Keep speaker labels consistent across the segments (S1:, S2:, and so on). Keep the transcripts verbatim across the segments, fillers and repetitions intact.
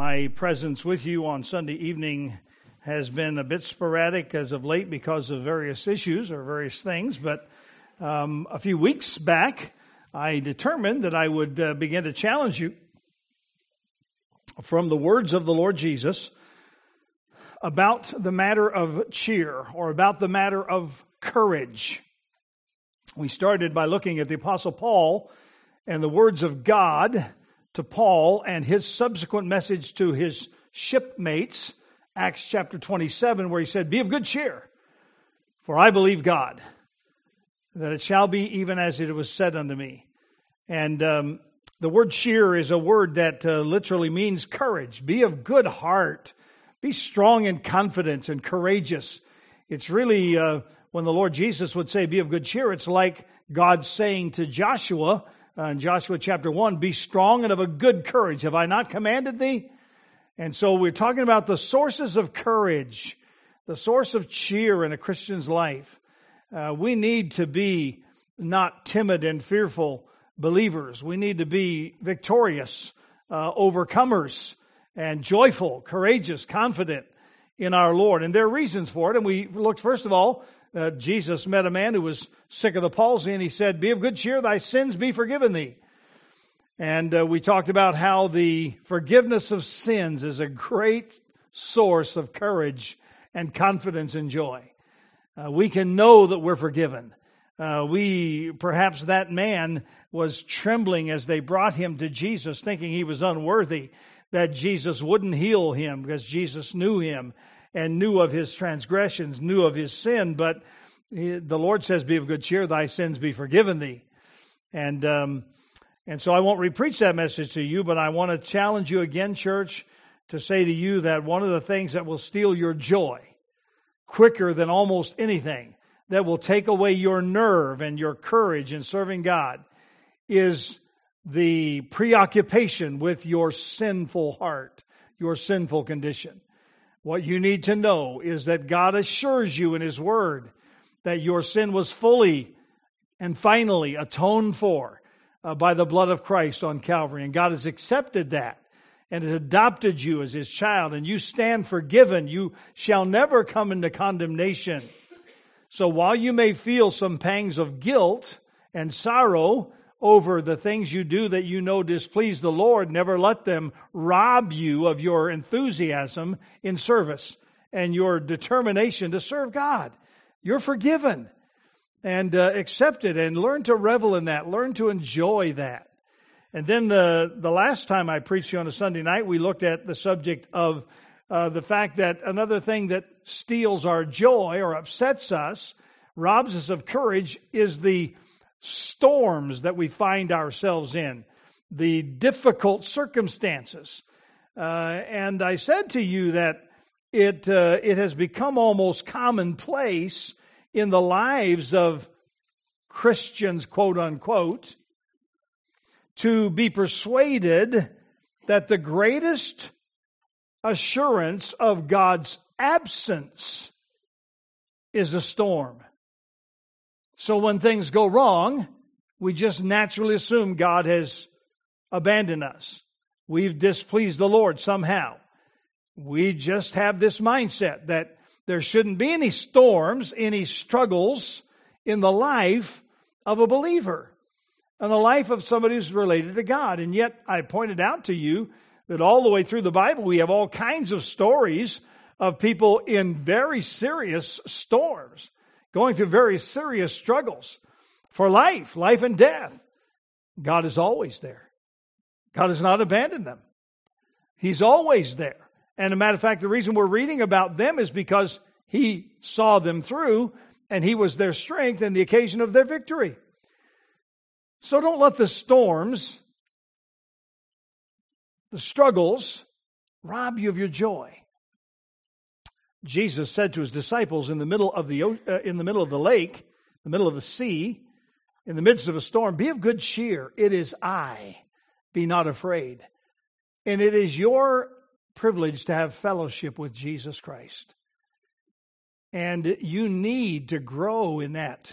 S1: My presence with you on Sunday evening has been a bit sporadic as of late because of various issues or various things, but um, a few weeks back, I determined that I would uh, begin to challenge you from the words of the Lord Jesus about the matter of cheer or about the matter of courage. We started by looking at the Apostle Paul and the words of God to Paul and his subsequent message to his shipmates, Acts chapter twenty-seven, where he said, "Be of good cheer, for I believe God, that it shall be even as it was said unto me." And um, the word cheer is a word that uh, literally means courage. Be of good heart. Be strong in confidence and courageous. It's really, uh, when the Lord Jesus would say, "Be of good cheer," it's like God saying to Joshua, Uh, in Joshua chapter one, "Be strong and of a good courage. Have I not commanded thee?" And so we're talking about the sources of courage, the source of cheer in a Christian's life. Uh, we need to be not timid and fearful believers. We need to be victorious, uh, overcomers, and joyful, courageous, confident in our Lord. And there are reasons for it. And we looked, first of all, Uh, Jesus met a man who was sick of the palsy, and he said, "Be of good cheer, thy sins be forgiven thee." And uh, we talked about how the forgiveness of sins is a great source of courage and confidence and joy. Uh, we can know that we're forgiven. Uh, we, perhaps that man was trembling as they brought him to Jesus, thinking he was unworthy, that Jesus wouldn't heal him because Jesus knew him and knew of his transgressions, knew of his sin. But the Lord says, "Be of good cheer, thy sins be forgiven thee." And um, and so I won't repreach that message to you, but I want to challenge you again, church, to say to you that one of the things that will steal your joy quicker than almost anything, that will take away your nerve and your courage in serving God, is the preoccupation with your sinful heart, your sinful condition. What you need to know is that God assures you in His Word that your sin was fully and finally atoned for uh, by the blood of Christ on Calvary. And God has accepted that and has adopted you as His child. And you stand forgiven. You shall never come into condemnation. So while you may feel some pangs of guilt and sorrow over the things you do that you know displease the Lord, never let them rob you of your enthusiasm in service and your determination to serve God. You're forgiven and uh, accepted, and learn to revel in that. Learn to enjoy that. And then the, the last time I preached you on a Sunday night, we looked at the subject of uh, the fact that another thing that steals our joy or upsets us, robs us of courage, is the storms that we find ourselves in, the difficult circumstances. Uh, and I said to you that it uh, it has become almost commonplace in the lives of Christians, quote unquote, to be persuaded that the greatest assurance of God's absence is a storm. So when things go wrong, we just naturally assume God has abandoned us. We've displeased the Lord somehow. We just have this mindset that there shouldn't be any storms, any struggles in the life of a believer, in the life of somebody who's related to God. And yet I pointed out to you that all the way through the Bible, we have all kinds of stories of people in very serious storms, going through very serious struggles for life, life and death. God is always there. God has not abandoned them. He's always there. And as a matter of fact, the reason we're reading about them is because He saw them through, and He was their strength and the occasion of their victory. So don't let the storms, the struggles, rob you of your joy. Jesus said to His disciples in the middle of the uh, in the middle of the lake, the middle of the sea, in the midst of a storm, "Be of good cheer. It is I. Be not afraid." And it is your privilege to have fellowship with Jesus Christ. And you need to grow in that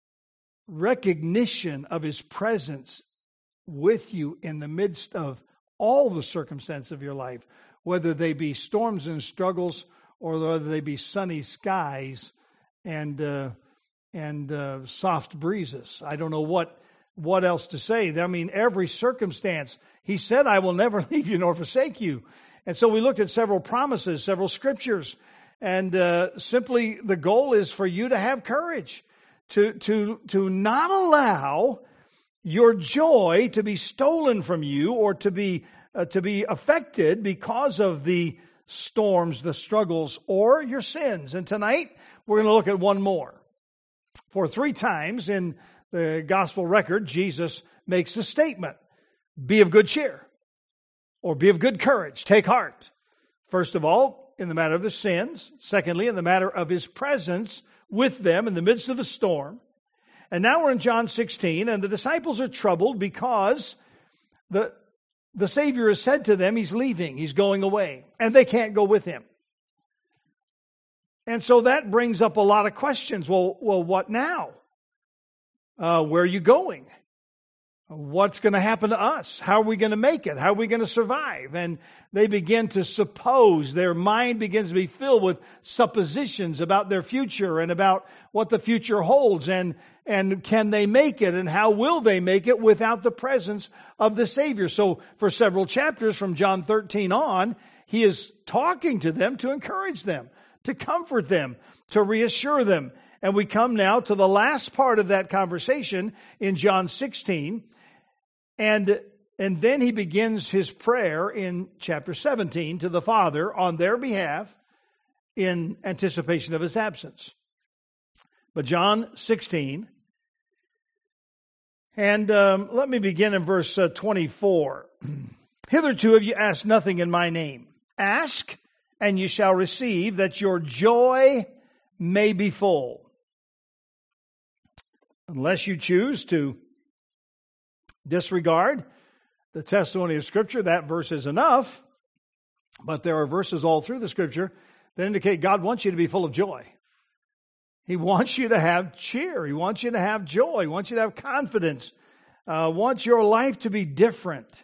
S1: recognition of His presence with you in the midst of all the circumstances of your life, whether they be storms and struggles or whether they be sunny skies and uh, and uh, soft breezes. I don't know what what else to say. I mean, every circumstance. He said, I will never leave you nor forsake you. And so we looked at several promises, several scriptures, and uh, simply the goal is for you to have courage, to to to not allow your joy to be stolen from you or to be uh, to be affected because of the storms, the struggles, or your sins. And tonight we're going to look at one more. For three times in the gospel record, Jesus makes a statement: be of good cheer, or be of good courage, take heart. First of all, in the matter of the sins. Secondly, in the matter of his presence with them in the midst of the storm. And now we're in John sixteen, and the disciples are troubled because the, the Savior has said to them he's leaving, he's going away, and they can't go with him. And so that brings up a lot of questions. Well, well, what now? Uh, where are you going? What's going to happen to us? How are we going to make it? How are we going to survive? And they begin to suppose. Their mind begins to be filled with suppositions about their future and about what the future holds. And, and can they make it? And how will they make it without the presence of the Savior? So for several chapters from John thirteen on, he is talking to them to encourage them, to comfort them, to reassure them. And we come now to the last part of that conversation in John sixteen. And, and then he begins his prayer in chapter seventeen to the Father on their behalf in anticipation of his absence. But John sixteen, and um, let me begin in verse uh, twenty-four. Hitherto have you asked nothing in my name. Ask, and you shall receive, that your joy may be full. Unless you choose to disregard the testimony of Scripture, that verse is enough. But there are verses all through the Scripture that indicate God wants you to be full of joy. He wants you to have cheer. He wants you to have joy. He wants you to have confidence. Uh, wants your life to be different.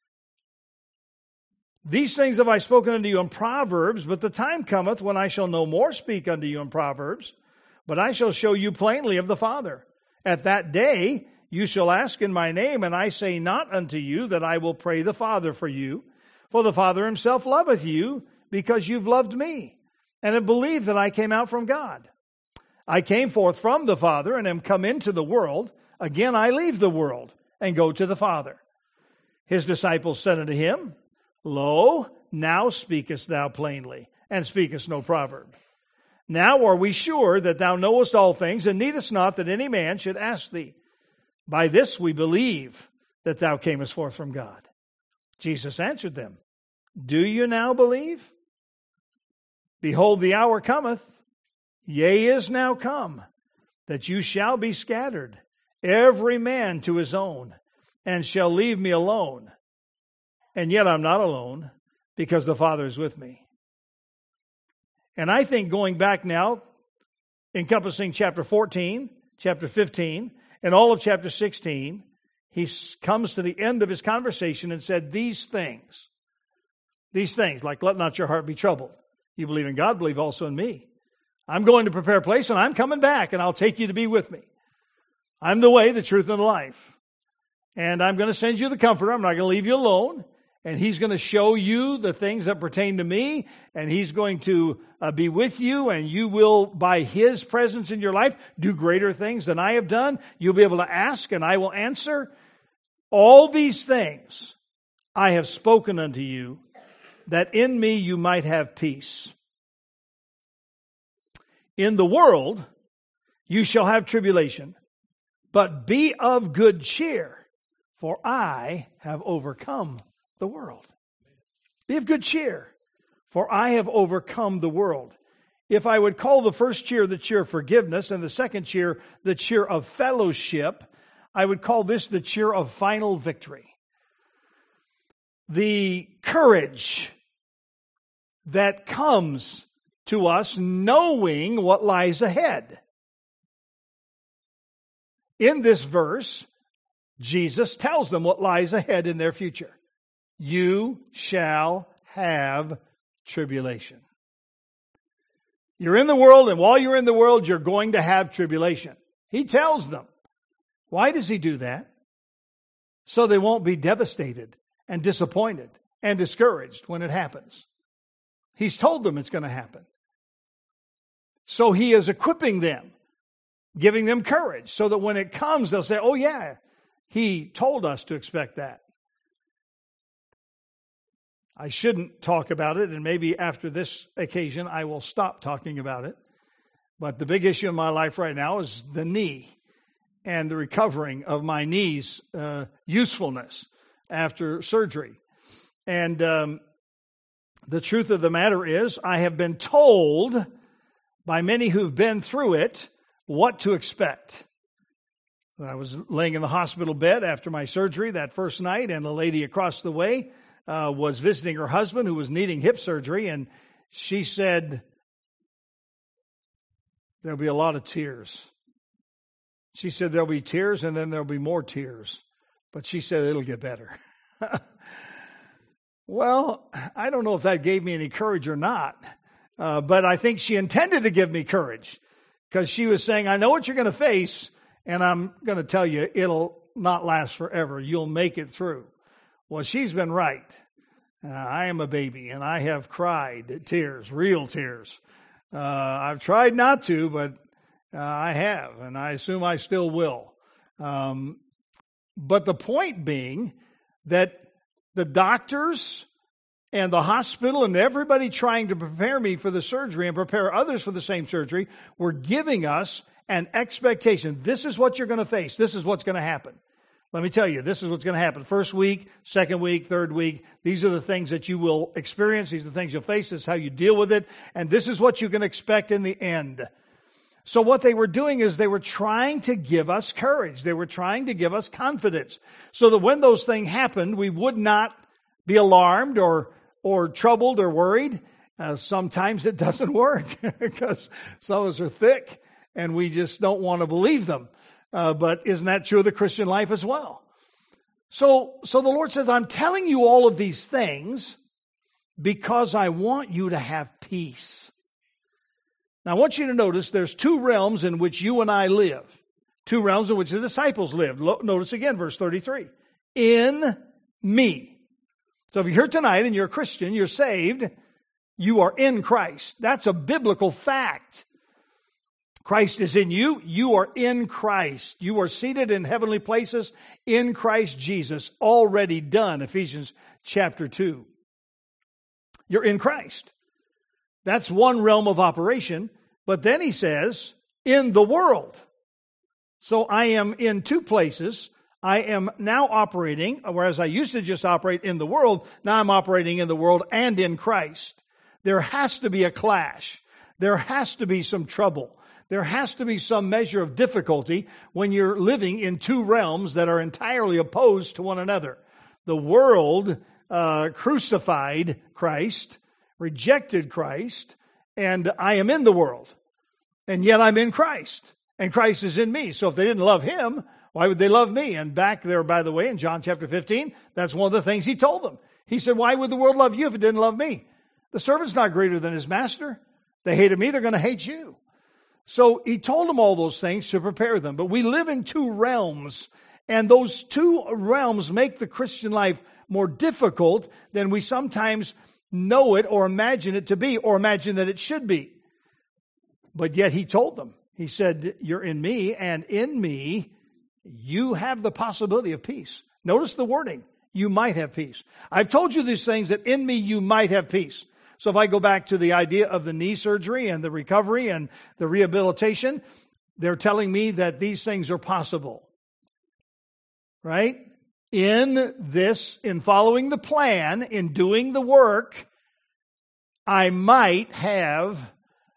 S1: These things have I spoken unto you in Proverbs, but the time cometh when I shall no more speak unto you in Proverbs, but I shall show you plainly of the Father. At that day you shall ask in my name, and I say not unto you that I will pray the Father for you, for the Father himself loveth you, because you've loved me, and have believed that I came out from God. I came forth from the Father, and am come into the world. Again I leave the world, and go to the Father. His disciples said unto him, Lo, now speakest thou plainly, and speakest no proverb. Now are we sure that thou knowest all things, and needest not that any man should ask thee. By this we believe that thou camest forth from God. Jesus answered them, Do you now believe? Behold, the hour cometh, yea, is now come, that you shall be scattered, every man to his own, and shall leave me alone. And yet I'm not alone, because the Father is with me. And I think going back now, encompassing chapter fourteen, chapter fifteen, and all of chapter sixteen, he comes to the end of his conversation and said these things. These things, like let not your heart be troubled. You believe in God, believe also in me. I'm going to prepare a place, and I'm coming back, and I'll take you to be with me. I'm the way, the truth, and the life. And I'm going to send you the Comforter. I'm not going to leave you alone. And he's going to show you the things that pertain to me, and he's going to uh, be with you, and you will, by his presence in your life, do greater things than I have done. You'll be able to ask, and I will answer. All these things I have spoken unto you, that in me you might have peace. In the world you shall have tribulation, but be of good cheer, for I have overcome the world. Be of good cheer, for I have overcome the world. If I would call the first cheer the cheer of forgiveness and the second cheer the cheer of fellowship, I would call this the cheer of final victory. The courage that comes to us knowing what lies ahead. In this verse, Jesus tells them what lies ahead in their future. you shall have tribulation. You're in the world, and while you're in the world, you're going to have tribulation. He tells them. Why does he do that? So they won't be devastated and disappointed and discouraged when it happens. He's told them it's going to happen. So he is equipping them, giving them courage, so that when it comes, they'll say, oh yeah, he told us to expect that. I shouldn't talk about it, and maybe after this occasion I will stop talking about it. But the big issue in my life right now is the knee and the recovering of my knee's uh, usefulness after surgery. And um, the truth of the matter is, I have been told by many who've been through it what to expect. I was laying in the hospital bed after my surgery that first night, and the lady across the way uh, was visiting her husband who was needing hip surgery, and she said, there'll be a lot of tears. She said there'll be tears and then there'll be more tears. But she said it'll get better. Well, I don't know if that gave me any courage or not. Uh, but I think she intended to give me courage. Because she was saying, I know what you're going to face. And I'm going to tell you, it'll not last forever. You'll make it through. Well, she's been right. Uh, I am a baby and I have cried tears, real tears. Uh, I've tried not to, but uh, I have, and I assume I still will. Um, but the point being that the doctors and the hospital and everybody trying to prepare me for the surgery and prepare others for the same surgery were giving us an expectation. This is what you're going to face. This is what's going to happen. Let me tell you, this is what's going to happen. First week, second week, third week, these are the things that you will experience. These are the things you'll face. This is how you deal with it. And this is what you can expect in the end. So what they were doing is they were trying to give us courage. They were trying to give us confidence so that when those things happened, we would not be alarmed or, or troubled or worried. Uh, sometimes it doesn't work because some of us are thick and we just don't want to believe them. Uh, but isn't that true of the Christian life as well? So, so the Lord says, I'm telling you all of these things because I want you to have peace. Now, I want you to notice there's two realms in which you and I live. Two realms in which the disciples lived. Notice again, verse thirty-three. In me. So if you're here tonight and you're a Christian, you're saved, you are in Christ. That's a biblical fact. Christ is in you. You are in Christ. You are seated in heavenly places in Christ Jesus. Already done. Ephesians chapter two. You're in Christ. That's one realm of operation. But then he says, in the world. So I am in two places. I am now operating, whereas I used to just operate in the world, now I'm operating in the world and in Christ. There has to be a clash. There has to be some trouble. There has to be some measure of difficulty when you're living in two realms that are entirely opposed to one another. The world uh, crucified Christ, rejected Christ, and I am in the world. And yet I'm in Christ, and Christ is in me. So if they didn't love him, why would they love me? And back there, by the way, in John chapter fifteen, that's one of the things he told them. He said, why would the world love you if it didn't love me? The servant's not greater than his master. They hated me, they're going to hate you. So he told them all those things to prepare them. But we live in two realms, and those two realms make the Christian life more difficult than we sometimes know it or imagine it to be, or imagine that it should be. But yet he told them, he said, you're in me, and in me you have the possibility of peace. Notice the wording, you might have peace. I've told you these things that in me you might have peace. So if I go back to the idea of the knee surgery and the recovery and the rehabilitation, they're telling me that these things are possible. Right? In this, in following the plan, in doing the work, I might have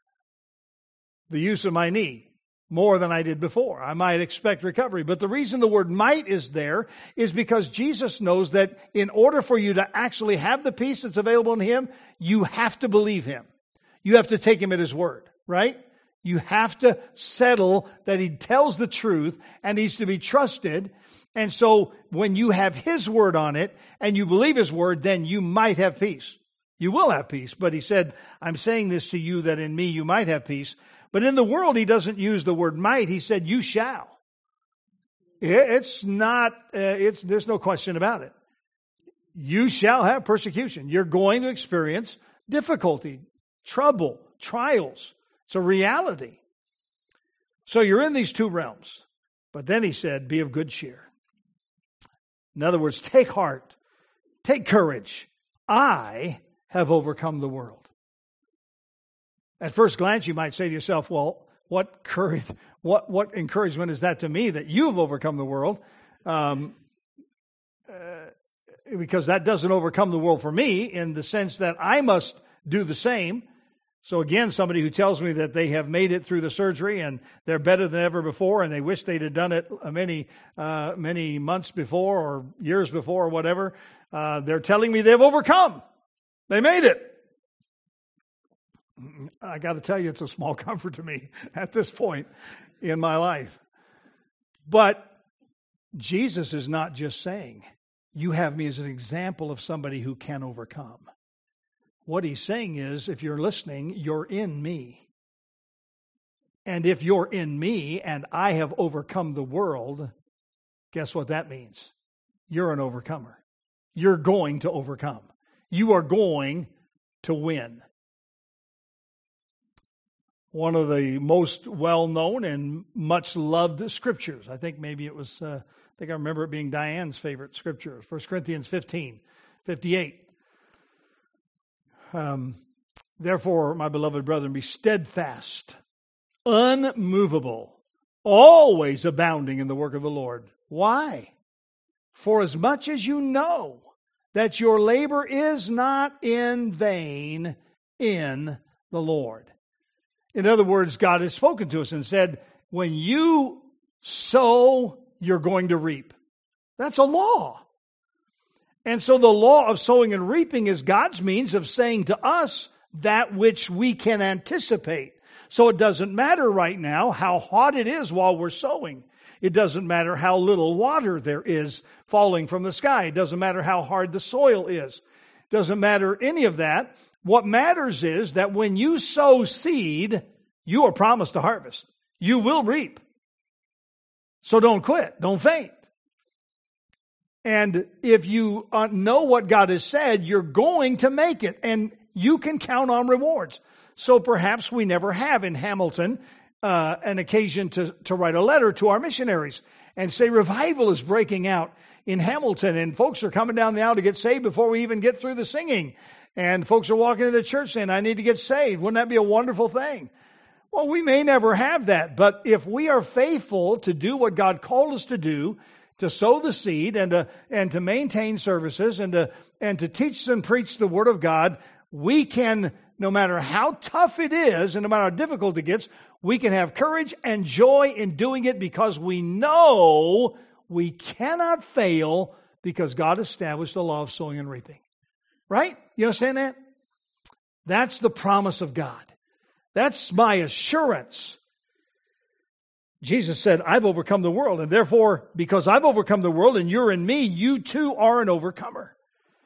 S1: the use of my knee more than I did before. I might expect recovery. But the reason the word might is there is because Jesus knows that in order for you to actually have the peace that's available in him, you have to believe him. You have to take him at his word, right? You have to settle that he tells the truth and he's to be trusted. And so when you have his word on it and you believe his word, then you might have peace. You will have peace. But he said, I'm saying this to you that in me you might have peace. But in the world, he doesn't use the word might. He said, you shall. It's not, uh, it's, there's no question about it. You shall have persecution. You're going to experience difficulty, trouble, trials. It's a reality. So you're in these two realms. But then he said, be of good cheer. In other words, take heart, take courage. I have overcome the world. At first glance, you might say to yourself, well, what courage, what, what encouragement is that to me that you've overcome the world? Um, uh, because that doesn't overcome the world for me in the sense that I must do the same. So again, somebody who tells me that they have made it through the surgery and they're better than ever before and they wish they'd have done it many, uh, many months before or years before or whatever, uh, they're telling me they've overcome. They made it. I got to tell you, it's a small comfort to me at this point in my life. But Jesus is not just saying, you have me as an example of somebody who can overcome. What he's saying is, if you're listening, you're in me. And if you're in me and I have overcome the world, guess what that means? You're an overcomer. You're going to overcome. You are going to win. One of the most well-known and much-loved scriptures. I think maybe it was, uh, I think I remember it being Diane's favorite scripture, First Corinthians fifteen, fifty-eight. Um, Therefore, my beloved brethren, be steadfast, unmovable, always abounding in the work of the Lord. Why? For as much as you know that your labor is not in vain in the Lord. In other words, God has spoken to us and said, when you sow, you're going to reap. That's a law. And so the law of sowing and reaping is God's means of saying to us that which we can anticipate. So it doesn't matter right now how hot it is while we're sowing. It doesn't matter how little water there is falling from the sky. It doesn't matter how hard the soil is. It doesn't matter any of that. What matters is that when you sow seed, you are promised a harvest. You will reap. So don't quit. Don't faint. And if you know what God has said, you're going to make it. And you can count on rewards. So perhaps we never have in Hamilton uh, an occasion to, to write a letter to our missionaries and say revival is breaking out in Hamilton and folks are coming down the aisle to get saved before we even get through the singing. And folks are walking into the church saying, I need to get saved. Wouldn't that be a wonderful thing? Well, we may never have that, but if we are faithful to do what God called us to do, to sow the seed and to, and to maintain services and to, and to teach and preach the Word of God, we can, no matter how tough it is and no matter how difficult it gets, we can have courage and joy in doing it because we know we cannot fail because God established the law of sowing and reaping. Right? You understand that? That's the promise of God. That's my assurance. Jesus said, I've overcome the world, and therefore, because I've overcome the world and you're in me, you too are an overcomer.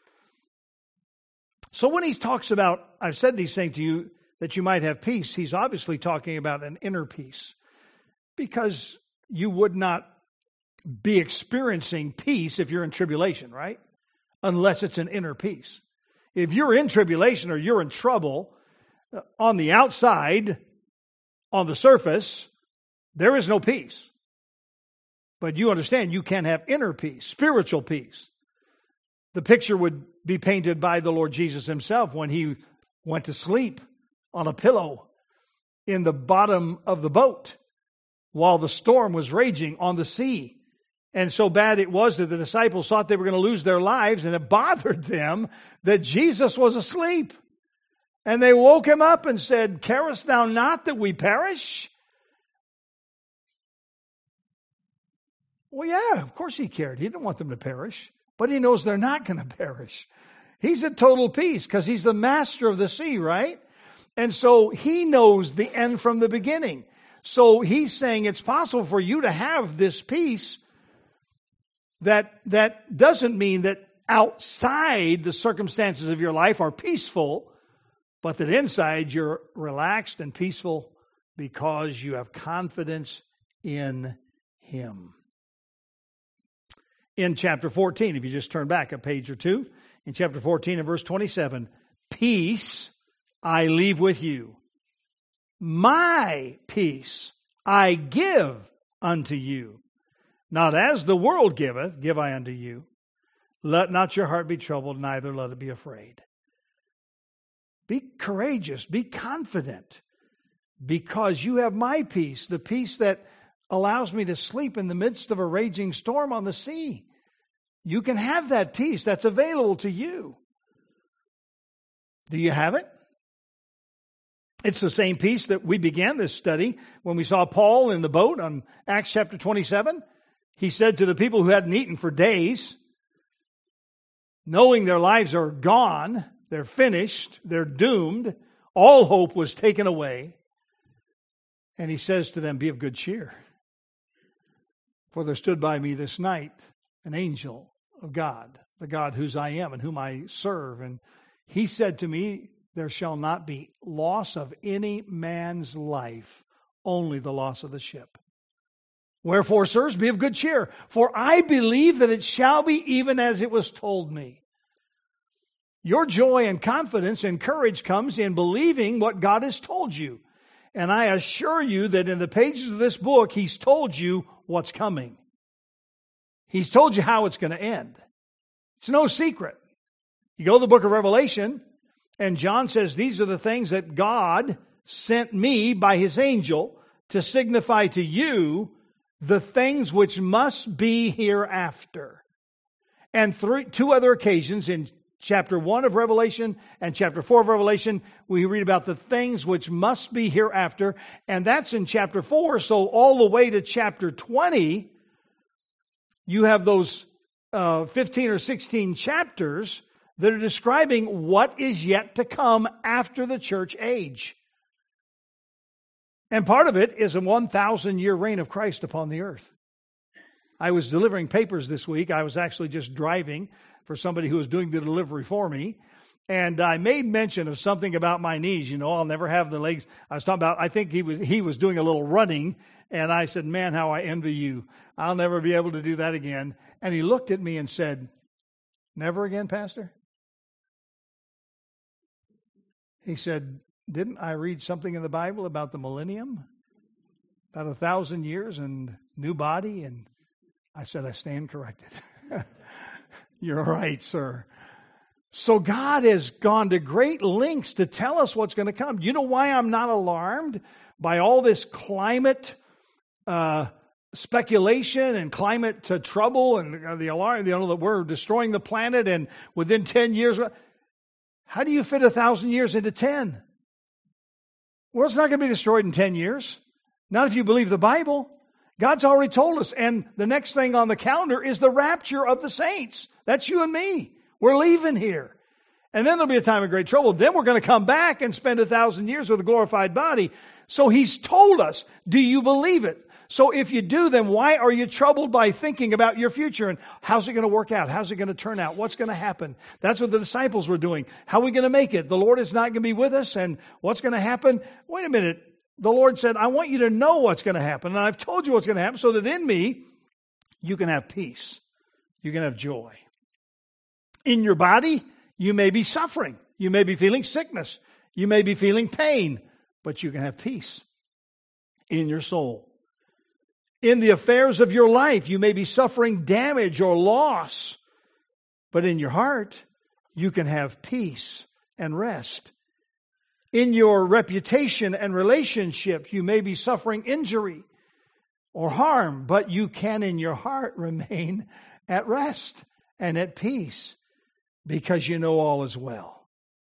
S1: So when he talks about, I've said these things to you, that you might have peace, he's obviously talking about an inner peace. Because you would not be experiencing peace if you're in tribulation, right? Unless it's an inner peace. If you're in tribulation or you're in trouble, on the outside, on the surface, there is no peace. But you understand you can have inner peace, spiritual peace. The picture would be painted by the Lord Jesus himself when he went to sleep on a pillow in the bottom of the boat while the storm was raging on the sea. And so bad it was that the disciples thought they were going to lose their lives, and it bothered them that Jesus was asleep. And they woke him up and said, carest thou not that we perish? Well, yeah, of course he cared. He didn't want them to perish. But he knows they're not going to perish. He's at total peace because he's the master of the sea, right? And so he knows the end from the beginning. So he's saying it's possible for you to have this peace that, that doesn't mean that outside the circumstances of your life are peaceful, but that inside you're relaxed and peaceful because you have confidence in Him. In chapter fourteen, if you just turn back a page or two, in chapter fourteen and verse twenty-seven, peace I leave with you. My peace I give unto you. Not as the world giveth, give I unto you. Let not your heart be troubled, neither let it be afraid. Be courageous, be confident, because you have my peace, the peace that allows me to sleep in the midst of a raging storm on the sea. You can have that peace that's available to you. Do you have it? It's the same peace that we began this study when we saw Paul in the boat on Acts chapter twenty-seven. He said to the people who hadn't eaten for days, knowing their lives are gone, they're finished, they're doomed, all hope was taken away. And he says to them, be of good cheer. For there stood by me this night an angel of God, the God whose I am and whom I serve. And he said to me, there shall not be loss of any man's life, only the loss of the ship. Wherefore, sirs, be of good cheer, for I believe that it shall be even as it was told me. Your joy and confidence and courage comes in believing what God has told you. And I assure you that in the pages of this book, He's told you what's coming. He's told you how it's going to end. It's no secret. You go to the book of Revelation, and John says, these are the things that God sent me by His angel to signify to you the things which must be hereafter. And three, two other occasions in chapter one of Revelation and chapter four of Revelation, we read about the things which must be hereafter. And that's in chapter four. So all the way to chapter twenty, you have those uh, fifteen or sixteen chapters that are describing what is yet to come after the church age. And part of it is a one thousand year reign of Christ upon the earth. I was delivering papers this week. I was actually just driving for somebody who was doing the delivery for me. And I made mention of something about my knees. You know, I'll never have the legs. I was talking about, I think he was he was doing a little running. And I said, man, how I envy you. I'll never be able to do that again. And he looked at me and said, never again, Pastor? He said, didn't I read something in the Bible about the millennium? About a thousand years and new body? And I said, I stand corrected. You're right, sir. So God has gone to great lengths to tell us what's going to come. You know why I'm not alarmed by all this climate uh, speculation and climate uh, trouble and uh, the alarm, you know, that we're destroying the planet and within ten years. How do you fit a thousand years into ten? Well, it's not going to be destroyed in ten years. Not if you believe the Bible. God's already told us. And the next thing on the calendar is the rapture of the saints. That's you and me. We're leaving here. And then there'll be a time of great trouble. Then we're going to come back and spend a thousand years with a glorified body. So He's told us. Do you believe it? So if you do, then why are you troubled by thinking about your future and how's it going to work out? How's it going to turn out? What's going to happen? That's what the disciples were doing. How are we going to make it? The Lord is not going to be with us, and what's going to happen? Wait a minute. The Lord said, I want you to know what's going to happen, and I've told you what's going to happen so that in me you can have peace. You can have joy. In your body, you may be suffering. You may be feeling sickness. You may be feeling pain, but you can have peace in your soul. In the affairs of your life, you may be suffering damage or loss, but in your heart, you can have peace and rest. In your reputation and relationship, you may be suffering injury or harm, but you can in your heart remain at rest and at peace because you know all is well.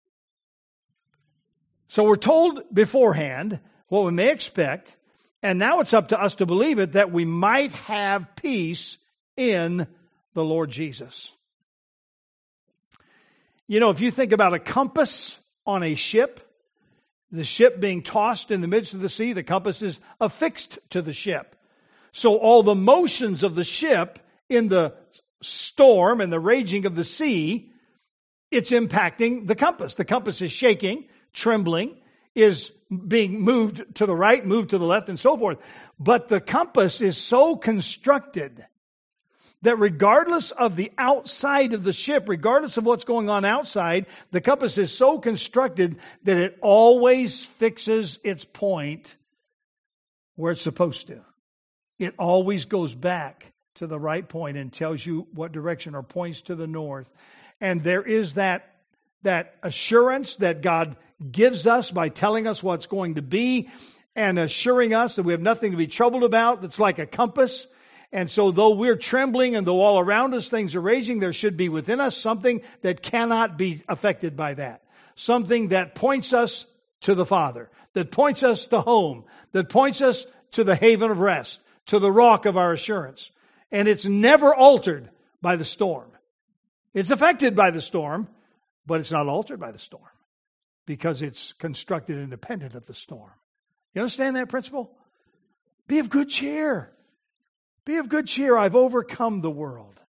S1: So we're told beforehand what we may expect, and now it's up to us to believe it, that we might have peace in the Lord Jesus. You know, if you think about a compass on a ship, The ship being tossed in the midst of the sea, the compass is affixed to the ship. So all the motions of the ship in the storm and the raging of the sea, it's impacting the compass. The compass is shaking, trembling, is being moved to the right, moved to the left, and so forth. But the compass is so constructed that regardless of the outside of the ship, regardless of what's going on outside, the compass is so constructed that it always fixes its point where it's supposed to. It always goes back to the right point and tells you what direction, or points to the north. And there is that, that assurance that God gives us by telling us what's going to be and assuring us that we have nothing to be troubled about. That's like a compass. And so though we're trembling and though all around us things are raging, there should be within us something that cannot be affected by that. Something that points us to the Father, that points us to home, that points us to the haven of rest, to the rock of our assurance. And it's never altered by the storm. It's affected by the storm, but it's not altered by the storm because it's constructed independent of the storm. You understand that principle? Be of good cheer. Be of good cheer. I've overcome the world.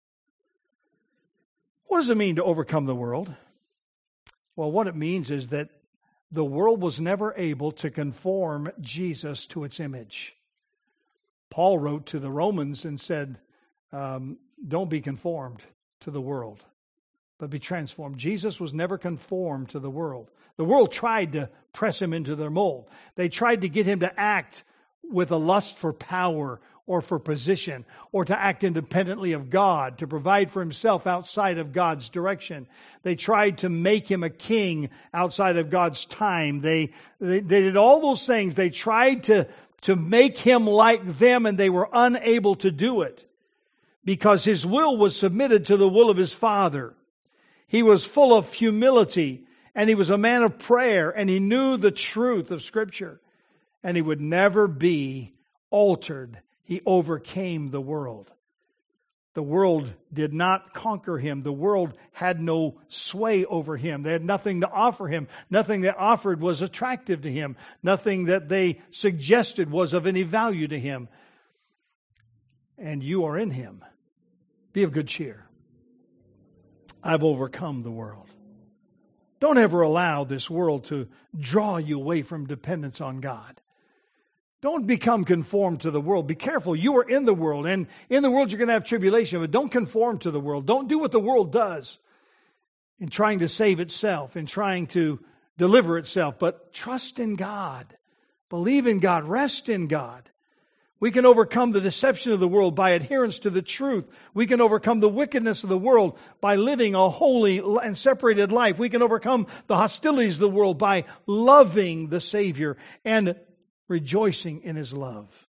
S1: What does it mean to overcome the world? Well, what it means is that the world was never able to conform Jesus to its image. Paul wrote to the Romans and said, um, don't be conformed to the world, but be transformed. Jesus was never conformed to the world. The world tried to press him into their mold. They tried to get him to act with a lust for power or for position, or to act independently of God, to provide for himself outside of God's direction. They tried to make him a king outside of God's time. They, they, they did all those things. They tried to, to make him like them, and they were unable to do it because his will was submitted to the will of his Father. He was full of humility, and he was a man of prayer, and he knew the truth of Scripture, and he would never be altered. He overcame the world. The world did not conquer him. The world had no sway over him. They had nothing to offer him. Nothing they offered was attractive to him. Nothing that they suggested was of any value to him. And you are in him. Be of good cheer. I've overcome the world. Don't ever allow this world to draw you away from dependence on God. Don't become conformed to the world. Be careful. You are in the world, and in the world you're going to have tribulation, but don't conform to the world. Don't do what the world does in trying to save itself, in trying to deliver itself, but trust in God. Believe in God. Rest in God. We can overcome the deception of the world by adherence to the truth. We can overcome the wickedness of the world by living a holy and separated life. We can overcome the hostilities of the world by loving the Savior and rejoicing in his love.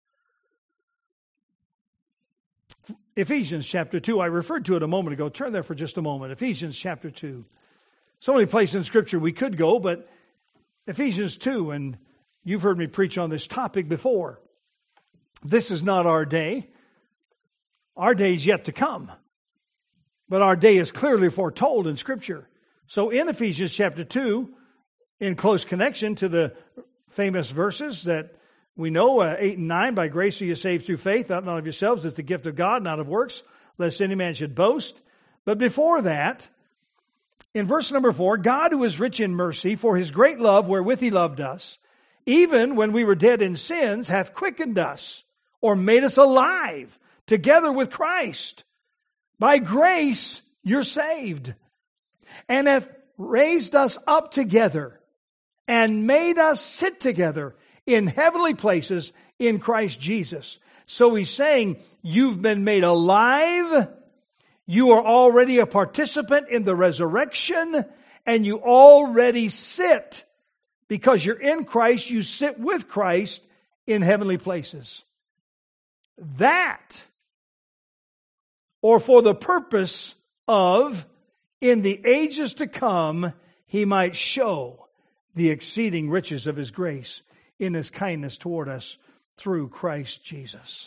S1: Ephesians chapter two, I referred to it a moment ago. Turn there for just a moment. Ephesians chapter two. So many places in Scripture we could go, but Ephesians two, and you've heard me preach on this topic before. This is not our day. Our day is yet to come. But our day is clearly foretold in Scripture. So in Ephesians chapter two, in close connection to the famous verses that we know, uh, eight and nine, by grace are you saved through faith, not of yourselves, it's the gift of God, not of works, lest any man should boast. But before that, in verse number four, God who is rich in mercy, for his great love wherewith he loved us, even when we were dead in sins, hath quickened us, or made us alive, together with Christ. By grace you're saved, and hath raised us up together, and made us sit together in heavenly places in Christ Jesus. So he's saying, you've been made alive, you are already a participant in the resurrection, and you already sit, because you're in Christ, you sit with Christ in heavenly places. That, or for the purpose of, in the ages to come, he might show the exceeding riches of his grace in his kindness toward us through Christ Jesus.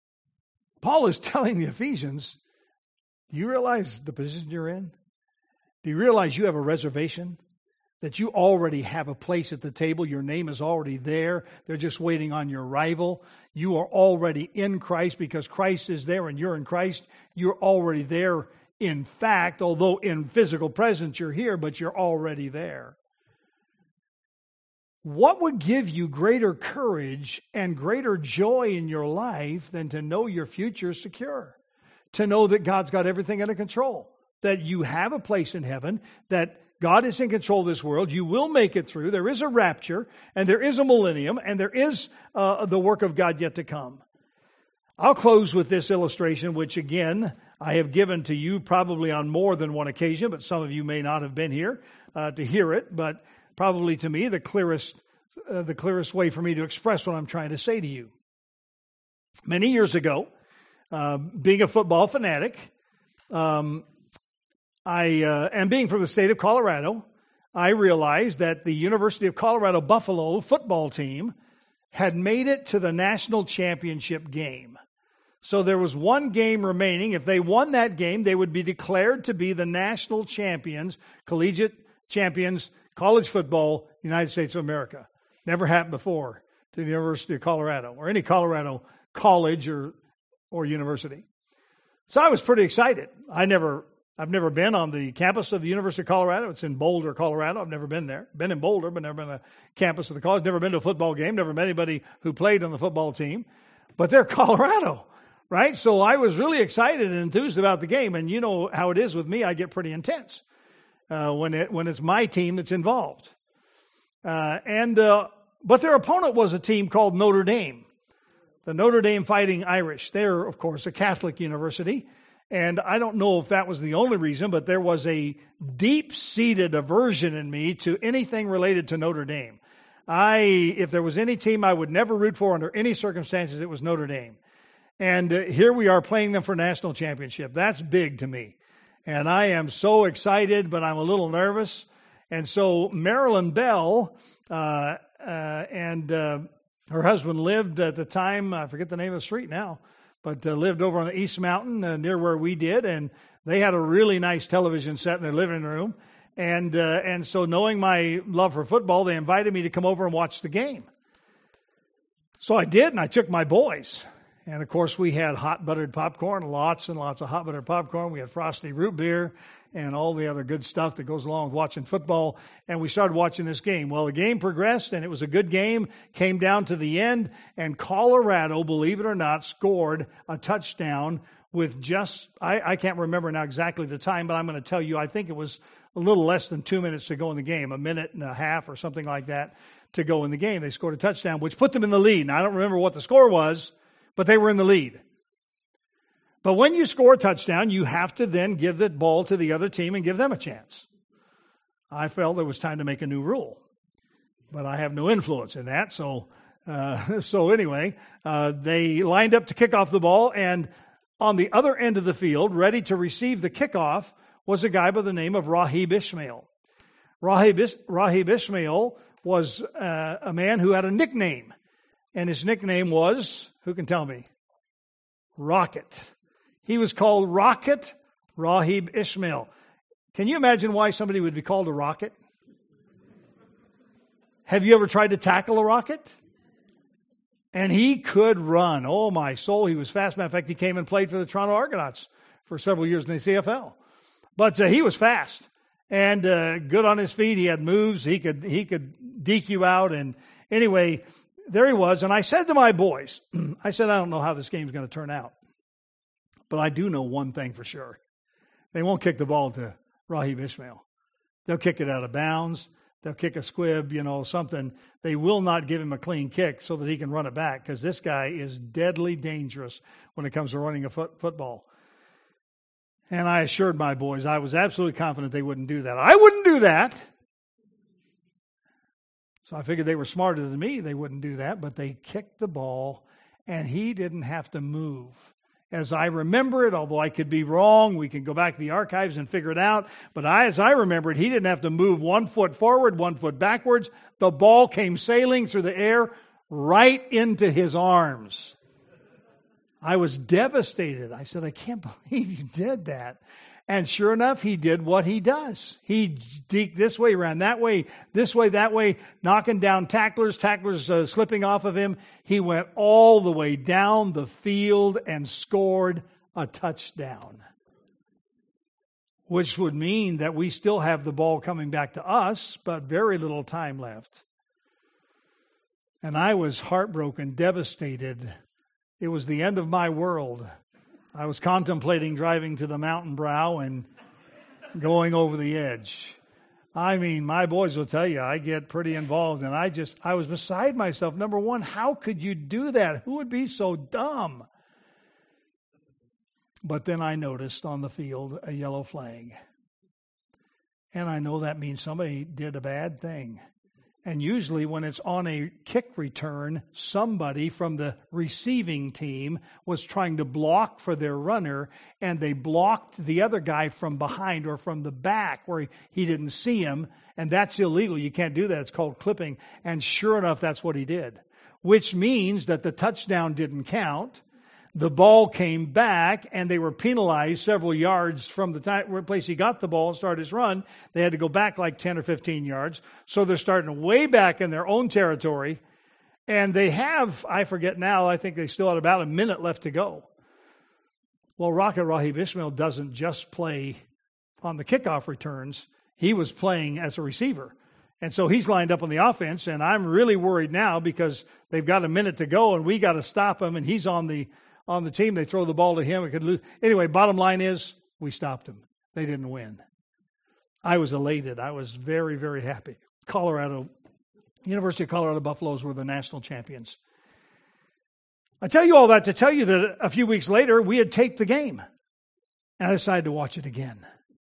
S1: Paul is telling the Ephesians, do you realize the position you're in? Do you realize you have a reservation? That you already have a place at the table. Your name is already there. They're just waiting on your arrival. You are already in Christ because Christ is there and you're in Christ. You're already there in fact, although in physical presence you're here, but you're already there. What would give you greater courage and greater joy in your life than to know your future is secure? To know that God's got everything under control, that you have a place in heaven, that God is in control of this world. You will make it through. There is a rapture, and there is a millennium, and there is uh, the work of God yet to come. I'll close with this illustration, which again, I have given to you probably on more than one occasion, but some of you may not have been here uh, to hear it, but probably to me, the clearest, uh, the clearest way for me to express what I'm trying to say to you. Many years ago, uh, being a football fanatic, um, I, uh, and being from the state of Colorado, I realized that the University of Colorado Buffalo football team had made it to the national championship game. So there was one game remaining. If they won that game, they would be declared to be the national champions, collegiate champions, college football, United States of America. Never happened before to the University of Colorado or any Colorado college or, or university. So I was pretty excited. I never... I've never been on the campus of the University of Colorado. It's in Boulder, Colorado. I've never been there. Been in Boulder, but never been on the campus of the college. Never been to a football game. Never met anybody who played on the football team. But they're Colorado, right? So I was really excited and enthused about the game. And you know how it is with me. I get pretty intense uh, when it when it's my team that's involved. Uh, and uh, but their opponent was a team called Notre Dame, the Notre Dame Fighting Irish. They're, of course, a Catholic university. And I don't know if that was the only reason, but there was a deep-seated aversion in me to anything related to Notre Dame. I, if there was any team I would never root for under any circumstances, it was Notre Dame. And uh, here we are playing them for national championship. That's big to me. And I am so excited, but I'm a little nervous. And so Marilyn Bell uh, uh, and uh, her husband lived at the time, I forget the name of the street now, but uh, lived over on the East Mountain uh, near where we did, and they had a really nice television set in their living room. And uh, and so knowing my love for football, they invited me to come over and watch the game. So I did, and I took my boys. And, of course, we had hot buttered popcorn, lots and lots of hot buttered popcorn. We had frosty root beer and all the other good stuff that goes along with watching football. And we started watching this game. Well, the game progressed, and it was a good game, came down to the end, and Colorado, believe it or not, scored a touchdown with just, I, I can't remember now exactly the time, but I'm going to tell you, I think it was a little less than two minutes to go in the game, a minute and a half or something like that to go in the game. They scored a touchdown, which put them in the lead. Now, I don't remember what the score was, but they were in the lead. But when you score a touchdown, you have to then give the ball to the other team and give them a chance. I felt it was time to make a new rule, but I have no influence in that. So, uh, so anyway, uh, they lined up to kick off the ball, and on the other end of the field, ready to receive the kickoff, was a guy by the name of Rahib Ishmael. Rahib, Rahib Ishmael was uh, a man who had a nickname, and his nickname was, who can tell me? Rocket. He was called Rocket Rahib Ishmael. Can you imagine why somebody would be called a rocket? Have you ever tried to tackle a rocket? And he could run. Oh, my soul, he was fast. Matter of fact, he came and played for the Toronto Argonauts for several years in the C F L. But uh, he was fast and uh, good on his feet. He had moves. He could he could deke you out. And anyway, there he was. And I said to my boys, I said, I don't know how this game's going to turn out. But I do know one thing for sure. They won't kick the ball to Rahib Ishmael. They'll kick it out of bounds. They'll kick a squib, you know, something. They will not give him a clean kick so that he can run it back, because this guy is deadly dangerous when it comes to running a foot, football. And I assured my boys I was absolutely confident they wouldn't do that. I wouldn't do that. So I figured they were smarter than me. They wouldn't do that, but they kicked the ball, and he didn't have to move. As I remember it, although I could be wrong, we can go back to the archives and figure it out. But I, as I remember it, he didn't have to move one foot forward, one foot backwards. The ball came sailing through the air right into his arms. I was devastated. I said, I can't believe you did that. And sure enough, he did what he does. He deked this way, ran that way, this way, that way, knocking down tacklers, tacklers uh, slipping off of him. He went all the way down the field and scored a touchdown, which would mean that we still have the ball coming back to us, but very little time left. And I was heartbroken, devastated. It was the end of my world. I was contemplating driving to the mountain brow and going over the edge. I mean, my boys will tell you, I get pretty involved, and I just, I was beside myself. Number one, how could you do that? Who would be so dumb? But then I noticed on the field a yellow flag. And I know that means somebody did a bad thing. And usually when it's on a kick return, somebody from the receiving team was trying to block for their runner, and they blocked the other guy from behind or from the back where he, he didn't see him, and that's illegal. You can't do that. It's called clipping. And sure enough, that's what he did, which means that the touchdown didn't count. The ball came back, and they were penalized several yards from the time, place he got the ball and started his run. They had to go back like ten or fifteen yards. So they're starting way back in their own territory. And they have, I forget now, I think they still had about a minute left to go. Well, Rocket Rahib Ishmael doesn't just play on the kickoff returns. He was playing as a receiver. And so he's lined up on the offense, and I'm really worried now because they've got a minute to go, and we got to stop him, and he's on the on the team. They throw the ball to him. It could lose. Anyway, bottom line is we stopped them. They didn't win. I was elated. I was very, very happy. Colorado, University of Colorado Buffaloes were the national champions. I tell you all that to tell you that a few weeks later, we had taped the game. And I decided to watch it again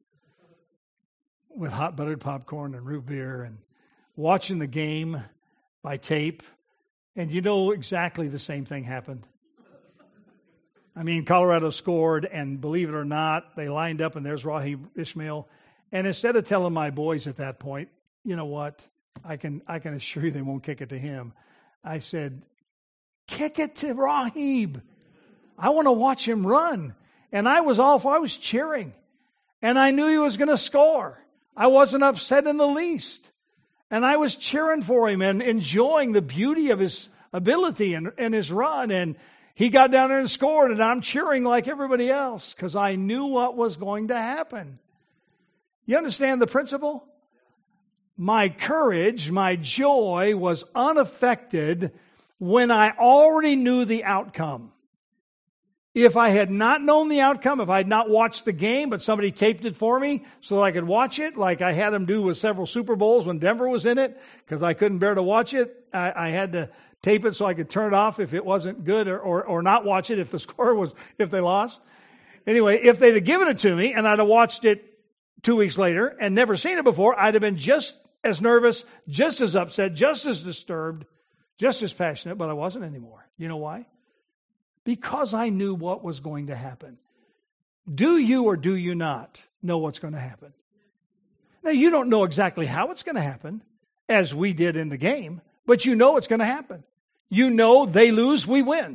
S1: with hot buttered popcorn and root beer and watching the game by tape. And you know exactly the same thing happened. I mean, Colorado scored, and believe it or not, they lined up, and there's Rahib Ishmael. And instead of telling my boys at that point, you know what, I can I can assure you they won't kick it to him, I said, kick it to Rahib. I want to watch him run. And I was all for, I was cheering. And I knew he was going to score. I wasn't upset in the least. And I was cheering for him and enjoying the beauty of his ability and, and his run. And he got down there and scored, and I'm cheering like everybody else because I knew what was going to happen. You understand the principle? My courage, my joy was unaffected when I already knew the outcome. If I had not known the outcome, if I had not watched the game, but somebody taped it for me so that I could watch it, like I had them do with several Super Bowls when Denver was in it, because I couldn't bear to watch it, I, I had to tape it so I could turn it off if it wasn't good, or, or, or not watch it if the score was, if they lost. Anyway, if they'd have given it to me and I'd have watched it two weeks later and never seen it before, I'd have been just as nervous, just as upset, just as disturbed, just as passionate, but I wasn't anymore. You know why? Because I knew what was going to happen. Do you or do you not know what's going to happen? Now, you don't know exactly how it's going to happen, as we did in the game, but you know it's going to happen. You know they lose, we win.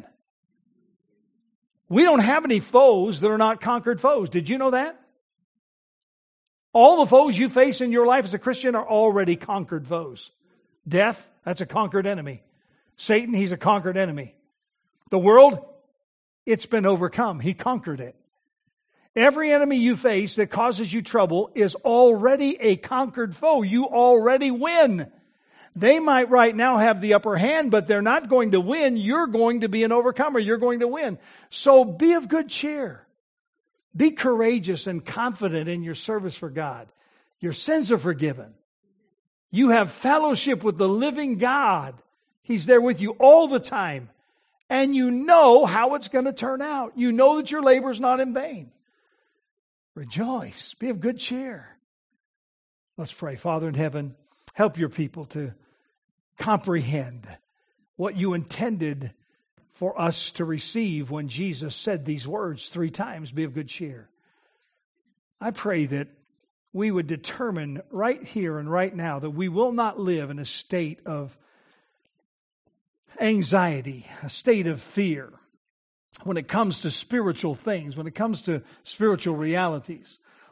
S1: We don't have any foes that are not conquered foes. Did you know that? All the foes you face in your life as a Christian are already conquered foes. Death, that's a conquered enemy. Satan, he's a conquered enemy. The world, it's been overcome. He conquered it. Every enemy you face that causes you trouble is already a conquered foe. You already win. They might right now have the upper hand, but they're not going to win. You're going to be an overcomer. You're going to win. So be of good cheer. Be courageous and confident in your service for God. Your sins are forgiven. You have fellowship with the living God. He's there with you all the time. And you know how it's going to turn out. You know that your labor is not in vain. Rejoice. Be of good cheer. Let's pray. Father in heaven, help your people to comprehend what you intended for us to receive when Jesus said these words three times, be of good cheer. I pray that we would determine right here and right now that we will not live in a state of anxiety, a state of fear when it comes to spiritual things, when it comes to spiritual realities.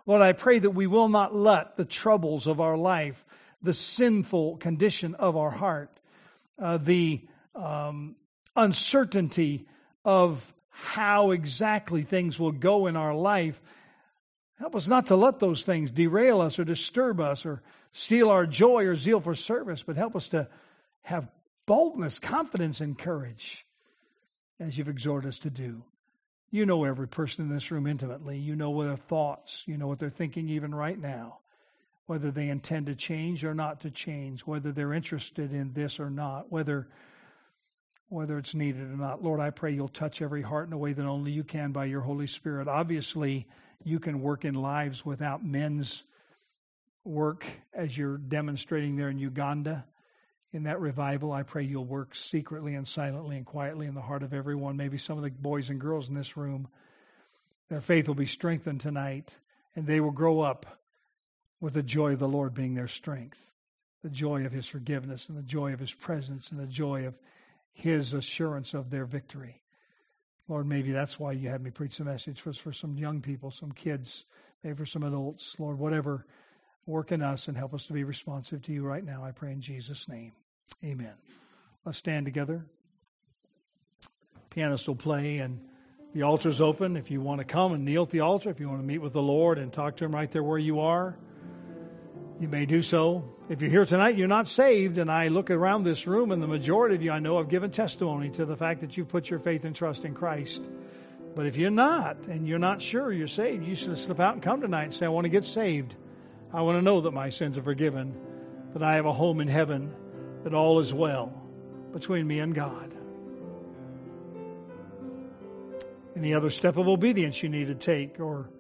S1: Lord, I pray that we will not let the troubles of our life, the sinful condition of our heart, uh, the um, uncertainty of how exactly things will go in our life, help us not to let those things derail us or disturb us or steal our joy or zeal for service, but help us to have boldness, confidence, and courage as you've exhorted us to do. You know every person in this room intimately. You know their thoughts. You know what they're thinking even right now, whether they intend to change or not to change, whether they're interested in this or not, whether, whether it's needed or not. Lord, I pray you'll touch every heart in a way that only you can by your Holy Spirit. Obviously, you can work in lives without men's work as you're demonstrating there in Uganda. In that revival, I pray you'll work secretly and silently and quietly in the heart of everyone. Maybe some of the boys and girls in this room, their faith will be strengthened tonight, and they will grow up with the joy of the Lord being their strength, the joy of his forgiveness and the joy of his presence and the joy of his assurance of their victory. Lord, maybe that's why you had me preach the message, was for some young people, some kids, maybe for some adults. Lord, whatever, work in us and help us to be responsive to you right now, I pray in Jesus' name. Amen. Let's stand together. Pianist will play and the altar's open. If you want to come and kneel at the altar, if you want to meet with the Lord and talk to him right there where you are, you may do so. If you're here tonight, you're not saved, and I look around this room, and the majority of you I know have given testimony to the fact that you've put your faith and trust in Christ. But if you're not, and you're not sure you're saved, you should slip out and come tonight and say, I want to get saved. I want to know that my sins are forgiven, that I have a home in heaven, that all is well between me and God. Any other step of obedience you need to take, or